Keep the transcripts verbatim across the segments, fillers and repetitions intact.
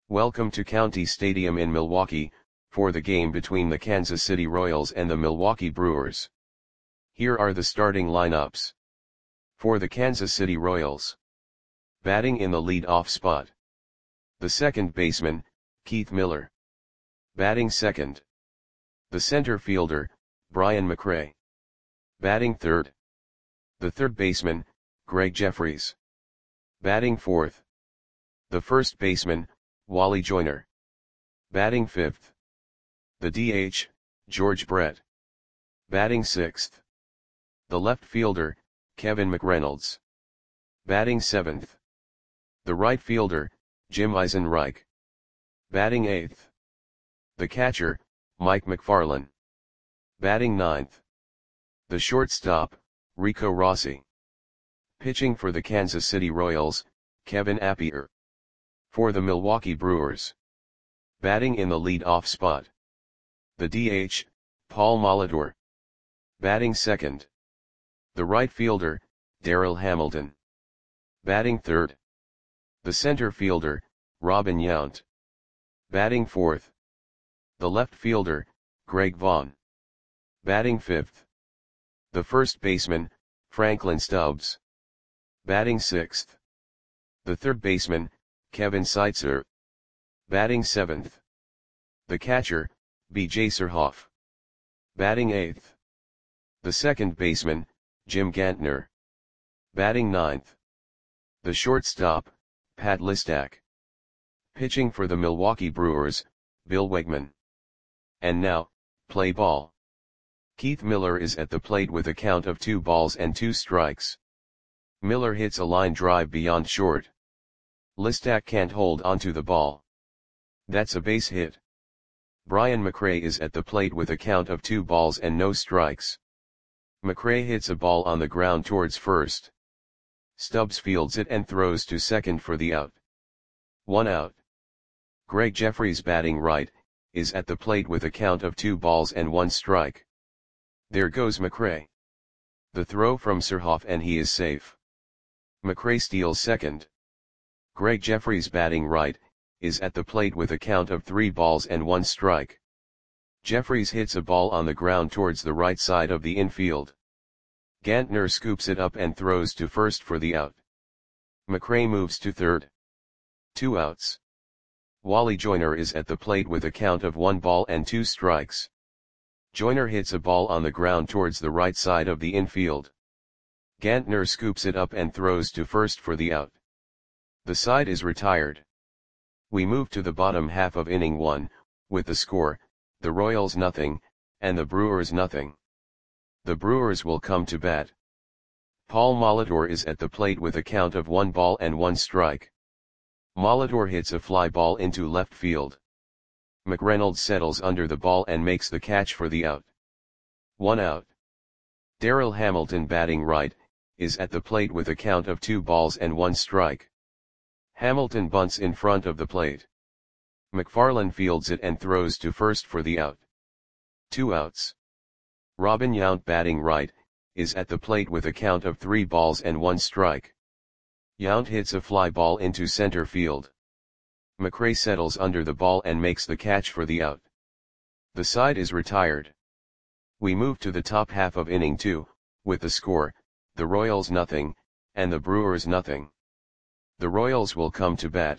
Welcome to County Stadium in Milwaukee, for the game between the Kansas City Royals and the Milwaukee Brewers. Here are the starting lineups. For the Kansas City Royals. Batting in the lead-off spot. The second baseman, Keith Miller. Batting second. The center fielder, Brian McRae. Batting third. The third baseman, Greg Jeffries. Batting fourth. The first baseman, Wally Joyner. Batting fifth. The D H, George Brett. Batting sixth. The left fielder, Kevin McReynolds. Batting seventh. The right fielder, Jim Eisenreich. Batting eighth. The catcher, Mike McFarland. Batting ninth. The shortstop, Rico Rossi. Pitching for the Kansas City Royals, Kevin Appier. For the Milwaukee Brewers. Batting in the lead-off spot. The D H, Paul Molitor. Batting second. The right fielder, Darryl Hamilton. Batting third. The center fielder, Robin Yount. Batting fourth. The left fielder, Greg Vaughn. Batting fifth. The first baseman, Franklin Stubbs. Batting sixth. The third baseman, Kevin Seitzer. Batting seventh. The catcher, B J Surhoff. Batting eighth. The second baseman, Jim Gantner. Batting ninth. The shortstop, Pat Listak. Pitching for the Milwaukee Brewers, Bill Wegman. And now, play ball. Keith Miller is at the plate with a count of two balls and two strikes. Miller hits a line drive beyond short. Listak can't hold onto the ball. That's a base hit. Brian McRae is at the plate with a count of two balls and no strikes. McRae hits a ball on the ground towards first. Stubbs fields it and throws to second for the out. One out. Greg Jeffries, batting right, is at the plate with a count of two balls and one strike. There goes McRae. The throw from Surhoff and he is safe. McRae steals second. Greg Jeffries, batting right, is at the plate with a count of three balls and one strike. Jeffries hits a ball on the ground towards the right side of the infield. Gantner scoops it up and throws to first for the out. McRae moves to third. Two outs. Wally Joyner is at the plate with a count of one ball and two strikes. Joyner hits a ball on the ground towards the right side of the infield. Gantner scoops it up and throws to first for the out. The side is retired. We move to the bottom half of inning one, with the score, the Royals nothing, and the Brewers nothing. The Brewers will come to bat. Paul Molitor is at the plate with a count of one ball and one strike. Molitor hits a fly ball into left field. McReynolds settles under the ball and makes the catch for the out. One out. Darryl Hamilton, batting right, is at the plate with a count of two balls and one strike. Hamilton bunts in front of the plate. McFarland fields it and throws to first for the out. Two outs. Robin Yount, batting right, is at the plate with a count of three balls and one strike. Yount hits a fly ball into center field. McRae settles under the ball and makes the catch for the out. The side is retired. We move to the top half of inning two, with the score, the Royals nothing, and the Brewers nothing. The Royals will come to bat.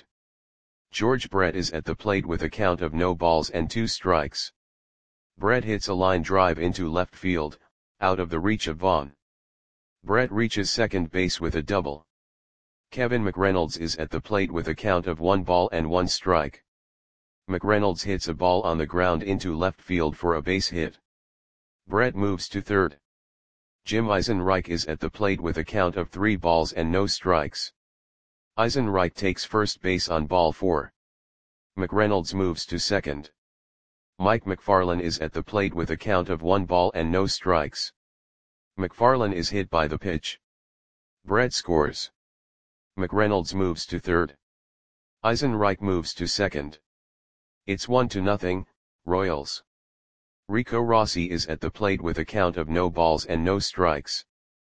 George Brett is at the plate with a count of no balls and two strikes. Brett hits a line drive into left field, out of the reach of Vaughn. Brett reaches second base with a double. Kevin McReynolds is at the plate with a count of one ball and one strike. McReynolds hits a ball on the ground into left field for a base hit. Brett moves to third. Jim Eisenreich is at the plate with a count of three balls and no strikes. Eisenreich takes first base on ball four. McReynolds moves to second. Mike McFarland is at the plate with a count of one ball and no strikes. McFarland is hit by the pitch. Brett scores. McReynolds moves to third. Eisenreich moves to second. It's one to nothing, Royals. Rico Rossi is at the plate with a count of no balls and no strikes.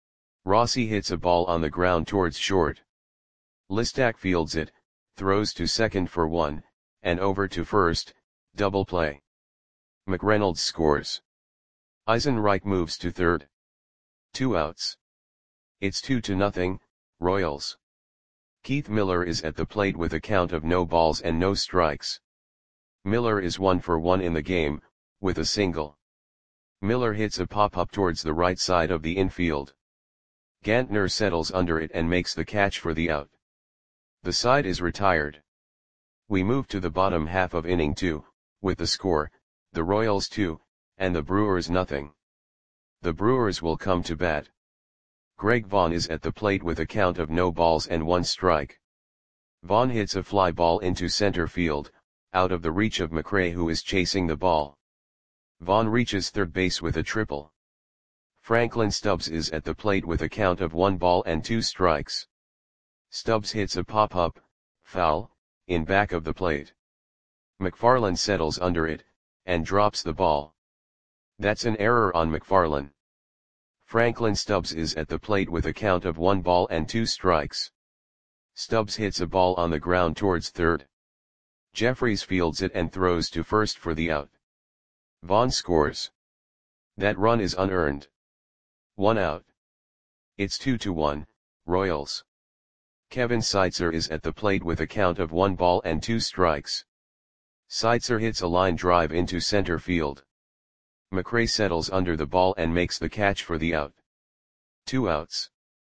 Rossi hits a ball on the ground towards short. Listak fields it, throws to second for one, and over to first, double play. McReynolds scores. Eisenreich moves to third. Two outs. It's two to nothing, Royals. Keith Miller is at the plate with a count of no balls and no strikes. Miller is one for one in the game, with a single. Miller hits a pop-up towards the right side of the infield. Gantner settles under it and makes the catch for the out. The side is retired. We move to the bottom half of inning two, with the score, the Royals two, and the Brewers nothing. The Brewers will come to bat. Greg Vaughn is at the plate with a count of no balls and one strike. Vaughn hits a fly ball into center field, out of the reach of McRae, who is chasing the ball. Vaughn reaches third base with a triple. Franklin Stubbs is at the plate with a count of one ball and two strikes. Stubbs hits a pop-up, foul, in back of the plate. McFarland settles under it, and drops the ball. That's an error on McFarland. Franklin Stubbs is at the plate with a count of one ball and two strikes. Stubbs hits a ball on the ground towards third. Jeffries fields it and throws to first for the out. Vaughn scores. That run is unearned. One out. It's two to one, Royals. Kevin Seitzer is at the plate with a count of one ball and two strikes. Seitzer hits a line drive into center field. McRae settles under the ball and makes the catch for the out. Two outs.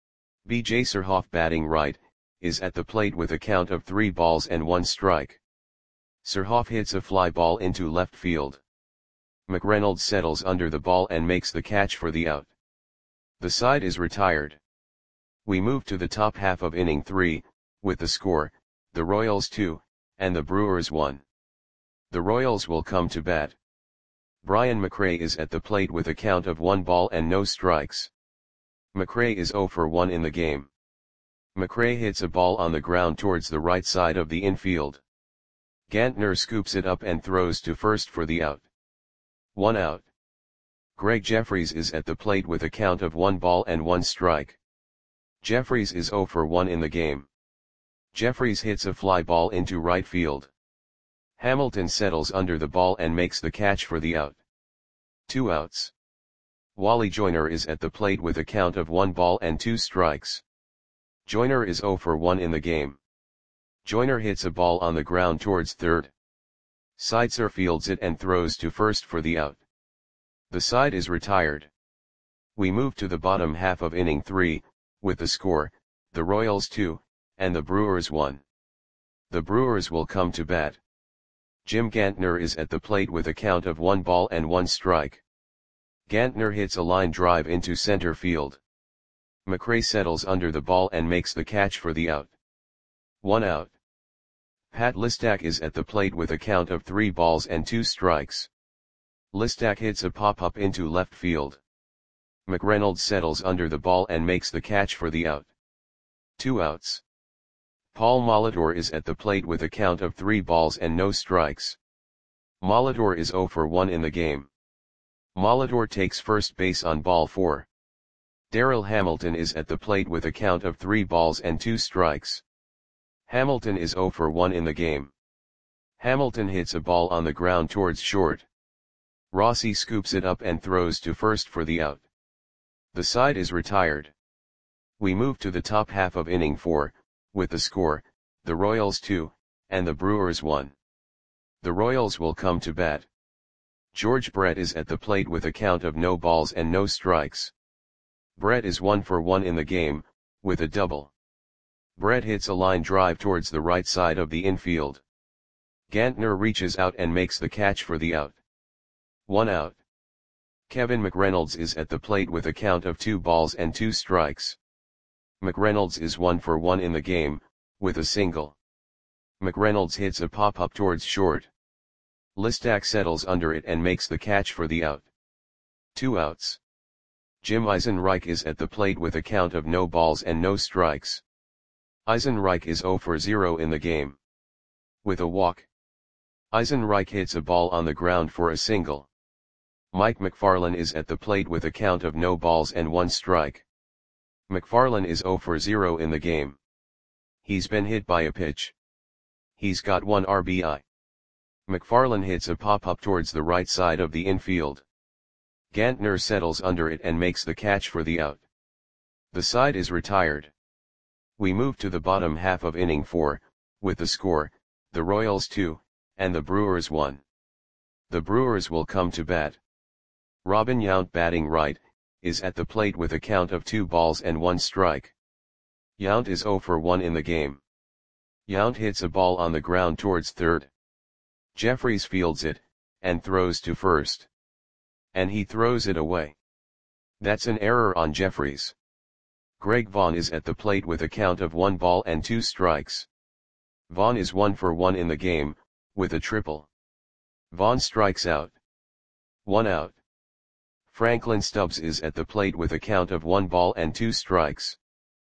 B J Surhoff, batting right, is at the plate with a count of three balls and one strike. Surhoff hits a fly ball into left field. McReynolds settles under the ball and makes the catch for the out. The side is retired. We move to the top half of inning three, with the score, the Royals two, and the Brewers one. The Royals will come to bat. Brian McRae is at the plate with a count of one ball and no strikes. McRae is zero for one in the game. McRae hits a ball on the ground towards the right side of the infield. Gantner scoops it up and throws to first for the out. One out. Greg Jeffries is at the plate with a count of one ball and one strike. Jeffries is zero for one in the game. Jeffries hits a fly ball into right field. Hamilton settles under the ball and makes the catch for the out. Two outs. Wally Joyner is at the plate with a count of one ball and two strikes. Joyner is zero for one in the game. Joyner hits a ball on the ground towards third. Seitzer fields it and throws to first for the out. The side is retired. We move to the bottom half of inning three, with the score, the Royals two, and the Brewers one. The Brewers will come to bat. Jim Gantner is at the plate with a count of one ball and one strike. Gantner hits a line drive into center field. McRae settles under the ball and makes the catch for the out. One out. Pat Listak is at the plate with a count of three balls and two strikes. Listak hits a pop-up into left field. McReynolds settles under the ball and makes the catch for the out. Two outs. Paul Molitor is at the plate with a count of three balls and no strikes. Molitor is zero for one in the game. Molitor takes first base on ball four. Darryl Hamilton is at the plate with a count of three balls and two strikes. Hamilton is zero for one in the game. Hamilton hits a ball on the ground towards short. Rossi scoops it up and throws to first for the out. The side is retired. We move to the top half of inning four, with the score, the Royals two, and the Brewers one. The Royals will come to bat. George Brett is at the plate with a count of no balls and no strikes. Brett is one for one in the game, with a double. Brett hits a line drive towards the right side of the infield. Gantner reaches out and makes the catch for the out. One out. Kevin McReynolds is at the plate with a count of two balls and two strikes. McReynolds is one for one in the game, with a single. McReynolds hits a pop-up towards short. Listak settles under it and makes the catch for the out. Two outs. Jim Eisenreich is at the plate with a count of no balls and no strikes. Eisenreich is zero for zero in the game. With a walk. Eisenreich hits a ball on the ground for a single. Mike McFarland is at the plate with a count of no balls and one strike. McFarland is zero for zero in the game. He's been hit by a pitch. He's got one R B I. McFarland hits a pop-up towards the right side of the infield. Gantner settles under it and makes the catch for the out. The side is retired. We move to the bottom half of inning four, with the score, the Royals two, and the Brewers one. The Brewers will come to bat. Robin Yount, batting right, is at the plate with a count of two balls and one strike. Yount is oh for one in the game. Yount hits a ball on the ground towards third. Jeffries fields it, and throws to first. And he throws it away. That's an error on Jeffries. Greg Vaughn is at the plate with a count of one ball and two strikes. Vaughn is one for one in the game, with a triple. Vaughn strikes out. One out. Franklin Stubbs is at the plate with a count of one ball and two strikes.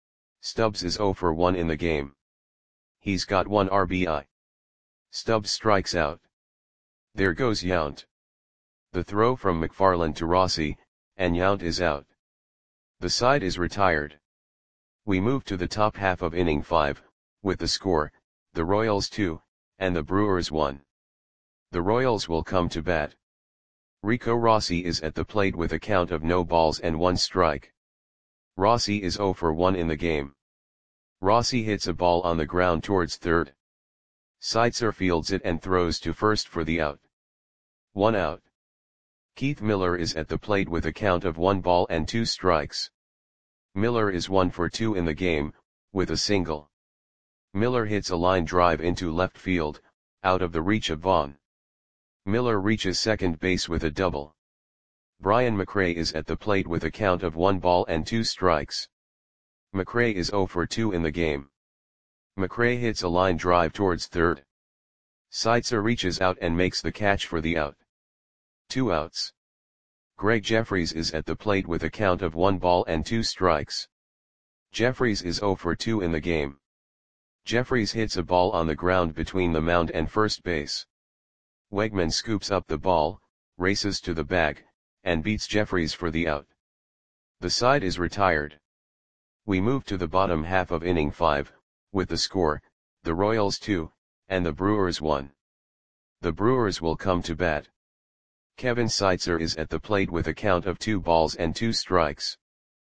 Stubbs is oh for one in the game. He's got one R B I. Stubbs strikes out. There goes Yount. The throw from McFarland to Rossi, and Yount is out. The side is retired. We move to the top half of inning five, with the score, the Royals two, and the Brewers one. The Royals will come to bat. Rico Rossi is at the plate with a count of no balls and one strike. Rossi is oh for one in the game. Rossi hits a ball on the ground towards third. Seitzer fields it and throws to first for the out. One out. Keith Miller is at the plate with a count of one ball and two strikes. Miller is one for two in the game, with a single. Miller hits a line drive into left field, out of the reach of Vaughn. Miller reaches second base with a double. Brian McRae is at the plate with a count of one ball and two strikes. McRae is oh for two in the game. McRae hits a line drive towards third. Seitzer reaches out and makes the catch for the out. Two outs. Greg Jeffries is at the plate with a count of one ball and two strikes. Jeffries is oh for two in the game. Jeffries hits a ball on the ground between the mound and first base. Wegman scoops up the ball, races to the bag, and beats Jeffries for the out. The side is retired. We move to the bottom half of inning five, with the score, the Royals two, and the Brewers one. The Brewers will come to bat. Kevin Seitzer is at the plate with a count of two balls and two strikes.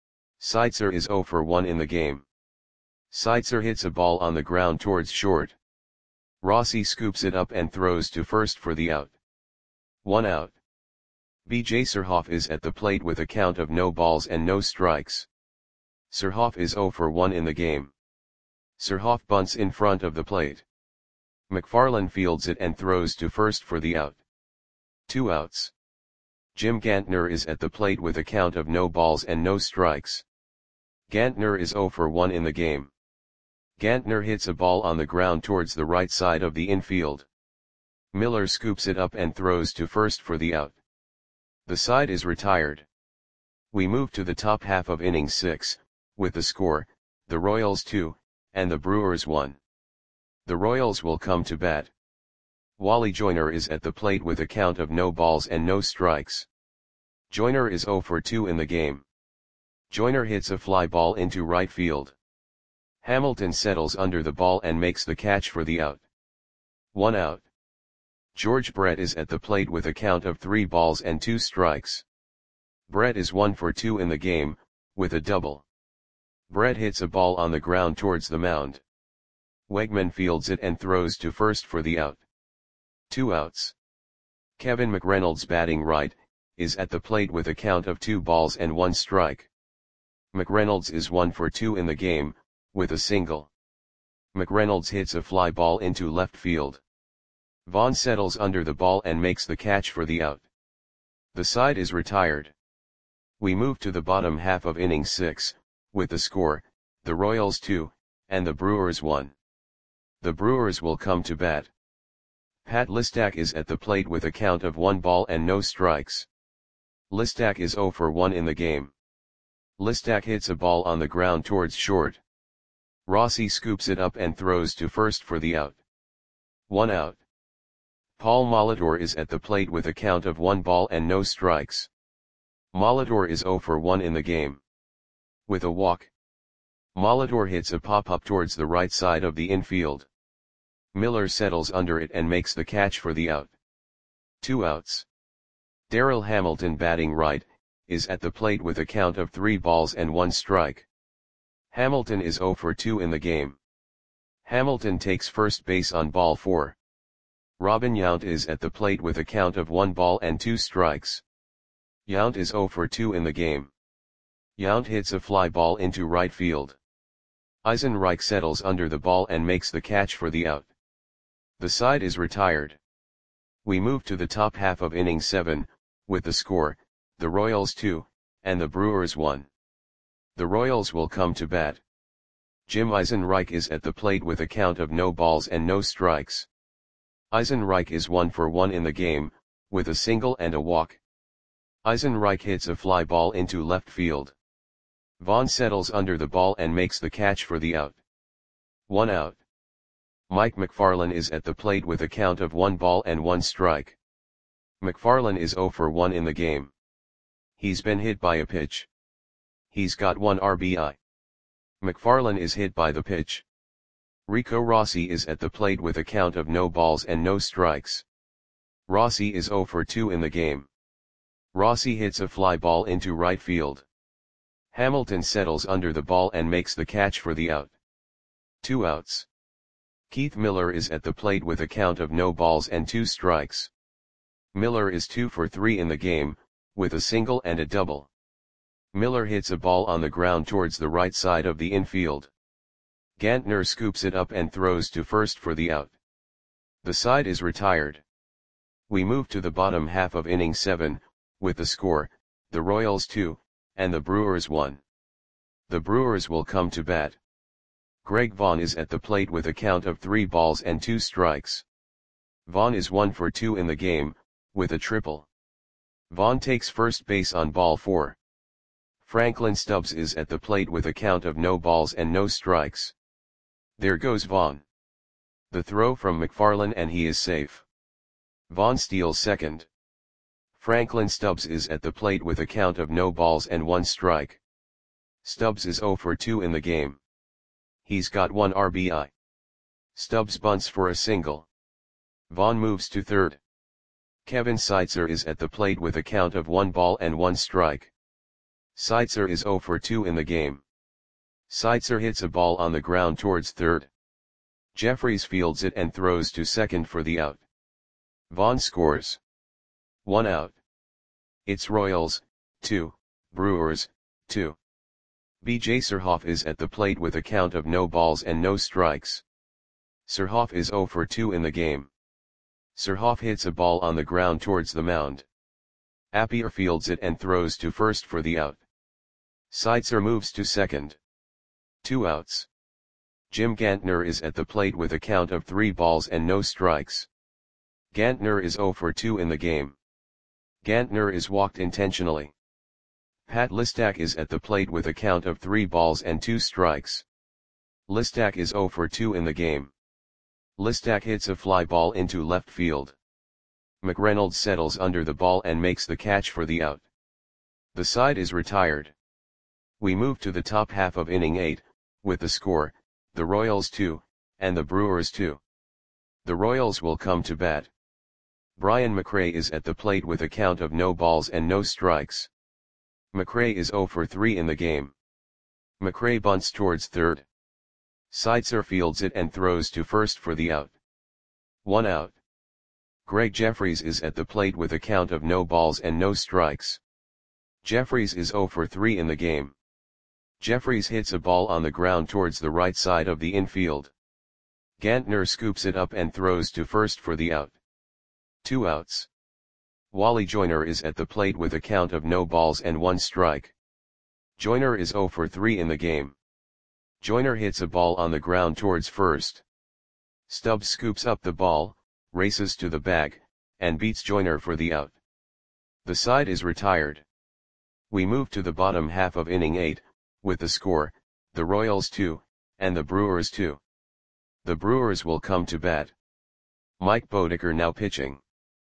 Seitzer is oh for one in the game. Seitzer hits a ball on the ground towards short. Rossi scoops it up and throws to first for the out. One out. B J Surhoff is at the plate with a count of no balls and no strikes. Surhoff is oh for one in the game. Surhoff bunts in front of the plate. McFarland fields it and throws to first for the out. Two outs. Jim Gantner is at the plate with a count of no balls and no strikes. Gantner is oh for one in the game. Gantner hits a ball on the ground towards the right side of the infield. Miller scoops it up and throws to first for the out. The side is retired. We move to the top half of inning six, with the score, the Royals two, and the Brewers one. The Royals will come to bat. Wally Joyner is at the plate with a count of no balls and no strikes. Joyner is oh for two in the game. Joyner hits a fly ball into right field. Hamilton settles under the ball and makes the catch for the out. One out. George Brett is at the plate with a count of three balls and two strikes. Brett is one for two in the game, with a double. Brett hits a ball on the ground towards the mound. Wegman fields it and throws to first for the out. Two outs. Kevin McReynolds, batting right, is at the plate with a count of two balls and one strike. McReynolds is one for two in the game, with a single. McReynolds hits a fly ball into left field. Vaughn settles under the ball and makes the catch for the out. The side is retired. We move to the bottom half of inning six, with the score, the Royals two, and the Brewers one. The Brewers will come to bat. Pat Listak is at the plate with a count of one ball and no strikes. Listak is oh for one in the game. Listak hits a ball on the ground towards short. Rossi scoops it up and throws to first for the out. One out. Paul Molitor is at the plate with a count of one ball and no strikes. Molitor is oh for one in the game. With a walk. Molitor hits a pop-up towards the right side of the infield. Miller settles under it and makes the catch for the out. Two outs. Darryl Hamilton, batting right, is at the plate with a count of three balls and one strike. Hamilton is oh for two in the game. Hamilton takes first base on ball four. Robin Yount is at the plate with a count of one ball and two strikes. Yount is oh for two in the game. Yount hits a fly ball into right field. Eisenreich settles under the ball and makes the catch for the out. The side is retired. We move to the top half of inning seven, with the score, the Royals two, and the Brewers one. The Royals will come to bat. Jim Eisenreich is at the plate with a count of no balls and no strikes. Eisenreich is one for one in the game, with a single and a walk. Eisenreich hits a fly ball into left field. Vaughn settles under the ball and makes the catch for the out. One out. Mike McFarland is at the plate with a count of one ball and one strike. McFarland is oh for one in the game. He's been hit by a pitch. He's got one R B I. McFarland is hit by the pitch. Rico Rossi is at the plate with a count of no balls and no strikes. Rossi is oh for two in the game. Rossi hits a fly ball into right field. Hamilton settles under the ball and makes the catch for the out. Two outs. Keith Miller is at the plate with a count of no balls and two strikes. Miller is two for three in the game, with a single and a double. Miller hits a ball on the ground towards the right side of the infield. Gantner scoops it up and throws to first for the out. The side is retired. We move to the bottom half of inning seven, with the score, the Royals two, and the Brewers one. The Brewers will come to bat. Greg Vaughn is at the plate with a count of three balls and two strikes. Vaughn is one for two in the game, with a triple. Vaughn takes first base on ball four. Franklin Stubbs is at the plate with a count of no balls and no strikes. There goes Vaughn. The throw from McFarland and he is safe. Vaughn steals second. Franklin Stubbs is at the plate with a count of no balls and one strike. Stubbs is oh for two in the game. He's got one R B I. Stubbs bunts for a single. Vaughn moves to third. Kevin Seitzer is at the plate with a count of one ball and one strike. Seitzer is oh for two in the game. Seitzer hits a ball on the ground towards third. Jeffries fields it and throws to second for the out. Vaughn scores. One out. It's Royals, two, Brewers, two. B J Surhoff is at the plate with a count of no balls and no strikes. Surhoff is oh for two in the game. Surhoff hits a ball on the ground towards the mound. Appier fields it and throws to first for the out. Seitzer moves to second. Two outs. Jim Gantner is at the plate with a count of three balls and no strikes. Gantner is oh for two in the game. Gantner is walked intentionally. Pat Listak is at the plate with a count of three balls and two strikes. Listak is oh for two in the game. Listak hits a fly ball into left field. McReynolds settles under the ball and makes the catch for the out. The side is retired. We move to the top half of inning eight, with the score, the Royals two, and the Brewers two. The Royals will come to bat. Brian McRae is at the plate with a count of no balls and no strikes. McRae is oh for three in the game. McRae bunts towards third. Seitzer fields it and throws to first for the out. One out. Greg Jeffries is at the plate with a count of no balls and no strikes. Jeffries is oh for three in the game. Jeffries hits a ball on the ground towards the right side of the infield. Gantner scoops it up and throws to first for the out. Two outs. Wally Joyner is at the plate with a count of no balls and one strike. Joyner is oh for three in the game. Joyner hits a ball on the ground towards first. Stubbs scoops up the ball, races to the bag, and beats Joyner for the out. The side is retired. We move to the bottom half of inning eight, with the score, the Royals two, and the Brewers two. The Brewers will come to bat. Mike Bodeker now pitching.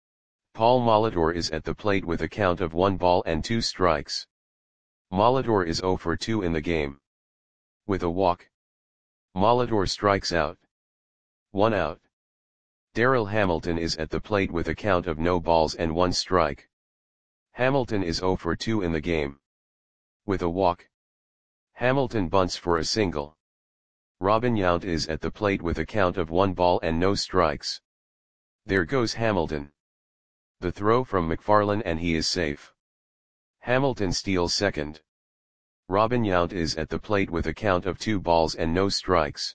Paul Molitor is at the plate with a count of one ball and two strikes. Molitor is oh for two in the game. With a walk, Molitor strikes out. One out. Darryl Hamilton is at the plate with a count of no balls and one strike. Hamilton is zero for two in the game. With a walk, Hamilton bunts for a single. Robin Yount is at the plate with a count of one ball and no strikes. There goes Hamilton. The throw from McFarland and he is safe. Hamilton steals second. Robin Yount is at the plate with a count of two balls and no strikes.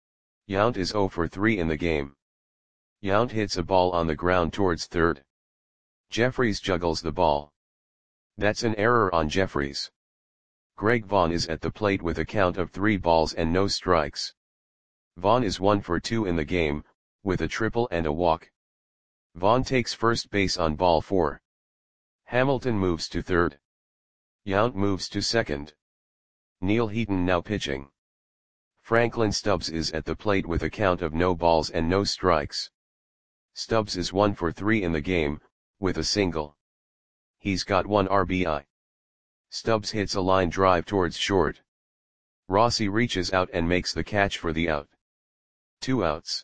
Yount is zero for three in the game. Yount hits a ball on the ground towards third. Jeffries juggles the ball. That's an error on Jeffries. Greg Vaughn is at the plate with a count of three balls and no strikes. Vaughn is one for two in the game, with a triple and a walk. Vaughn takes first base on ball four. Hamilton moves to third. Yount moves to second. Neil Heaton now pitching. Franklin Stubbs is at the plate with a count of no balls and no strikes. Stubbs is one for three in the game, with a single. He's got one R B I. Stubbs hits a line drive towards short. Rossi reaches out and makes the catch for the out. Two outs.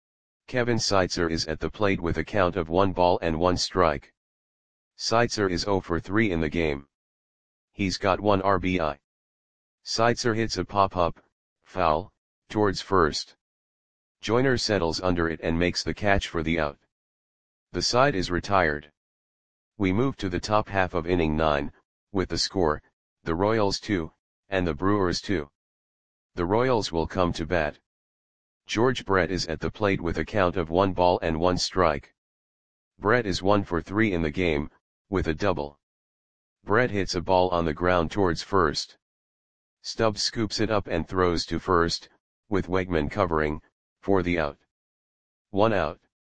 Kevin Seitzer is at the plate with a count of one ball and one strike. Seitzer is zero for three in the game. He's got one R B I. Seitzer hits a pop-up, foul, towards first. Joyner settles under it and makes the catch for the out. The side is retired. We move to the top half of inning nine, with the score, the Royals two, and the Brewers two. The Royals will come to bat. George Brett is at the plate with a count of one ball and one strike. Brett is one for three in the game, with a double. Brett hits a ball on the ground towards first. Stubbs scoops it up and throws to first, with Wegman covering, for the out. One out.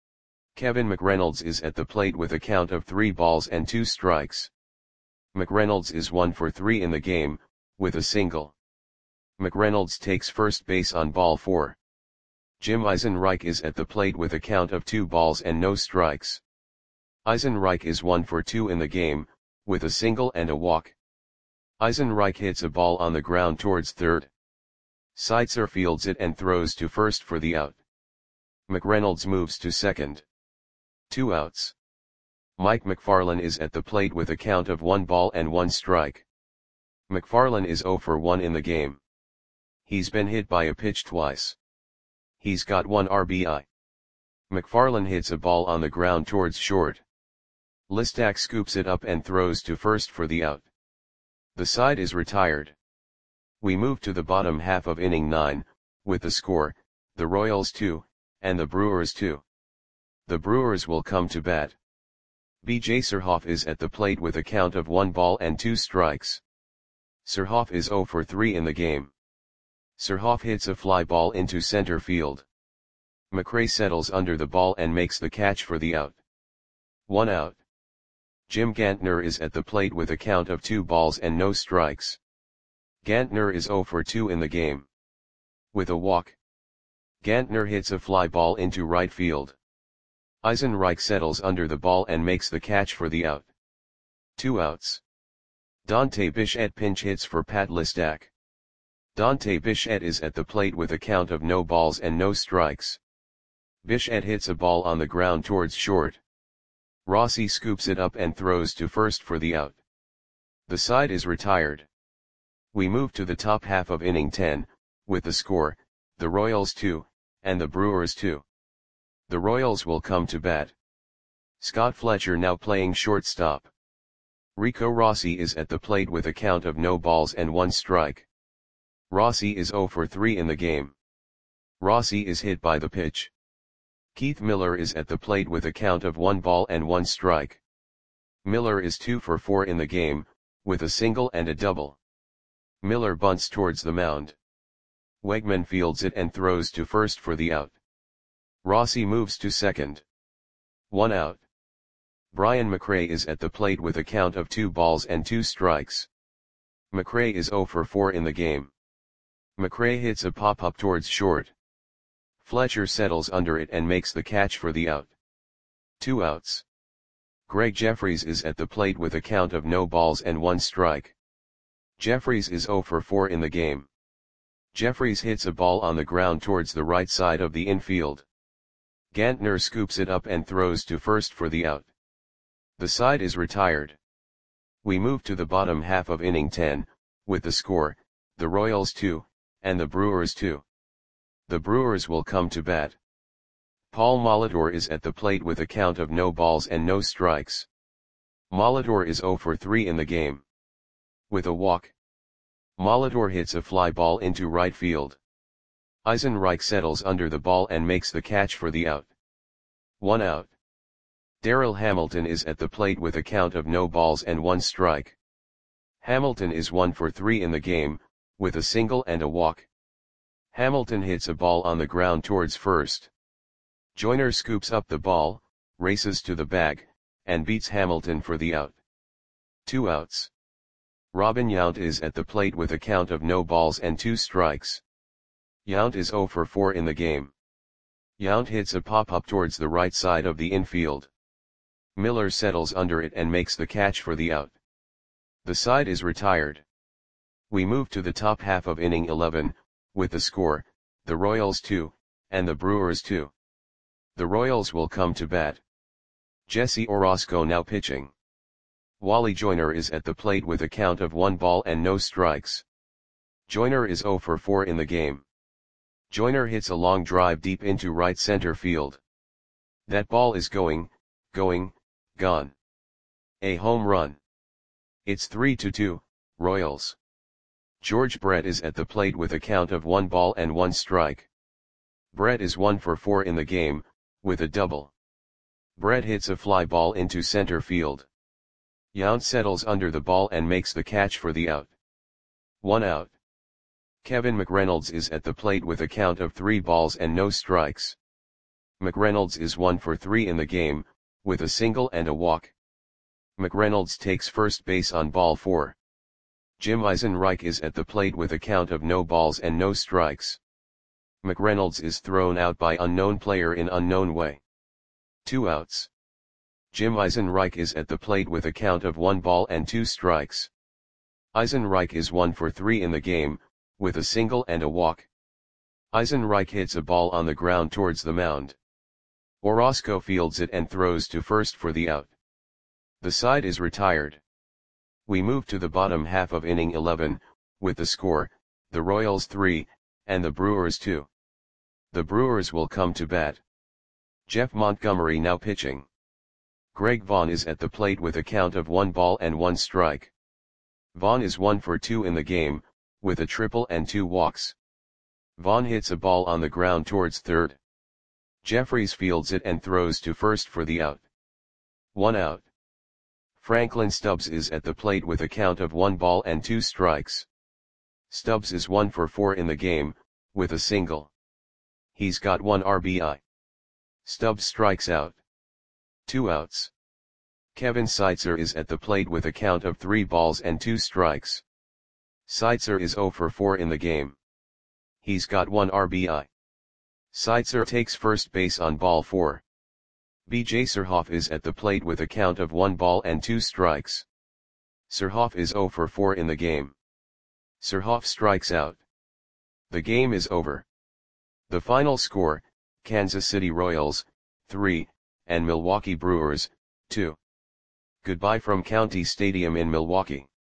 Kevin McReynolds is at the plate with a count of three balls and two strikes. McReynolds is one for three in the game, with a single. McReynolds takes first base on ball four. Jim Eisenreich is at the plate with a count of two balls and no strikes. Eisenreich is one for two in the game, with a single and a walk. Eisenreich hits a ball on the ground towards third. Seitzer fields it and throws to first for the out. McReynolds moves to second. Two outs. Mike McFarland is at the plate with a count of one ball and one strike. McFarland is zero for one in the game. He's been hit by a pitch twice. He's got one R B I. McFarland hits a ball on the ground towards short. Listak scoops it up and throws to first for the out. The side is retired. We move to the bottom half of inning nine, with the score, the Royals two, and the Brewers two. The Brewers will come to bat. B J Surhoff is at the plate with a count of one ball and two strikes. Surhoff is zero for three in the game. Surhoff hits a fly ball into center field. McRae settles under the ball and makes the catch for the out. One out. Jim Gantner is at the plate with a count of two balls and no strikes. Gantner is zero for two in the game. With a walk, Gantner hits a fly ball into right field. Eisenreich settles under the ball and makes the catch for the out. Two outs. Dante Bichette pinch hits for Pat Listak. Dante Bichette is at the plate with a count of no balls and no strikes. Bichette hits a ball on the ground towards short. Rossi scoops it up and throws to first for the out. The side is retired. We move to the top half of inning ten, with the score, the Royals two, and the Brewers two. The Royals will come to bat. Scott Fletcher now playing shortstop. Rico Rossi is at the plate with a count of no balls and one strike. Rossi is zero for three in the game. Rossi is hit by the pitch. Keith Miller is at the plate with a count of one ball and one strike. Miller is two for four in the game, with a single and a double. Miller bunts towards the mound. Wegman fields it and throws to first for the out. Rossi moves to second. One out. Brian McRae is at the plate with a count of two balls and two strikes. McRae is zero for four in the game. McRae hits a pop-up towards short. Fletcher settles under it and makes the catch for the out. Two outs. Greg Jeffries is at the plate with a count of no balls and one strike. Jeffries is zero for four in the game. Jeffries hits a ball on the ground towards the right side of the infield. Gantner scoops it up and throws to first for the out. The side is retired. We move to the bottom half of inning ten, with the score, the Royals two, and the Brewers two. The Brewers will come to bat. Paul Molitor is at the plate with a count of no balls and no strikes. Molitor is oh for three in the game. With a walk, Molitor hits a fly ball into right field. Eisenreich settles under the ball and makes the catch for the out. One out. Darrell Hamilton is at the plate with a count of no balls and one strike. Hamilton is one for three in the game, with a single and a walk. Hamilton hits a ball on the ground towards first. Joyner scoops up the ball, races to the bag, and beats Hamilton for the out. Two outs. Robin Yount is at the plate with a count of no balls and two strikes. Yount is oh for four in the game. Yount hits a pop-up towards the right side of the infield. Miller settles under it and makes the catch for the out. The side is retired. We move to the top half of inning eleven, with the score, the Royals two, and the Brewers two. The Royals will come to bat. Jesse Orosco now pitching. Wally Joyner is at the plate with a count of one ball and no strikes. Joyner is oh for four in the game. Joyner hits a long drive deep into right center field. That ball is going, going, gone. A home run. It's three to two, Royals. George Brett is at the plate with a count of one ball and one strike. Brett is one for four in the game, with a double. Brett hits a fly ball into center field. Yount settles under the ball and makes the catch for the out. One out. Kevin McReynolds is at the plate with a count of three balls and no strikes. McReynolds is one for three in the game, with a single and a walk. McReynolds takes first base on ball four. Jim Eisenreich is at the plate with a count of no balls and no strikes. McReynolds is thrown out by unknown player in unknown way. Two outs. Jim Eisenreich is at the plate with a count of one ball and two strikes. Eisenreich is one for three in the game, with a single and a walk. Eisenreich hits a ball on the ground towards the mound. Orosco fields it and throws to first for the out. The side is retired. We move to the bottom half of inning eleven, with the score, the Royals three, and the Brewers two. The Brewers will come to bat. Jeff Montgomery now pitching. Greg Vaughn is at the plate with a count of one ball and one strike. Vaughn is one for two in the game, with a triple and two walks. Vaughn hits a ball on the ground towards third. Jeffries fields it and throws to first for the out. One out. Franklin Stubbs is at the plate with a count of one ball and two strikes. Stubbs is one for four in the game, with a single. He's got one R B I. Stubbs strikes out. Two outs. Kevin Seitzer is at the plate with a count of three balls and two strikes. Seitzer is oh for four in the game. He's got one R B I. Seitzer takes first base on ball four. B J Surhoff is at the plate with a count of one ball and two strikes. Surhoff is oh for four in the game. Surhoff strikes out. The game is over. The final score, Kansas City Royals, three, and Milwaukee Brewers, two. Goodbye from County Stadium in Milwaukee.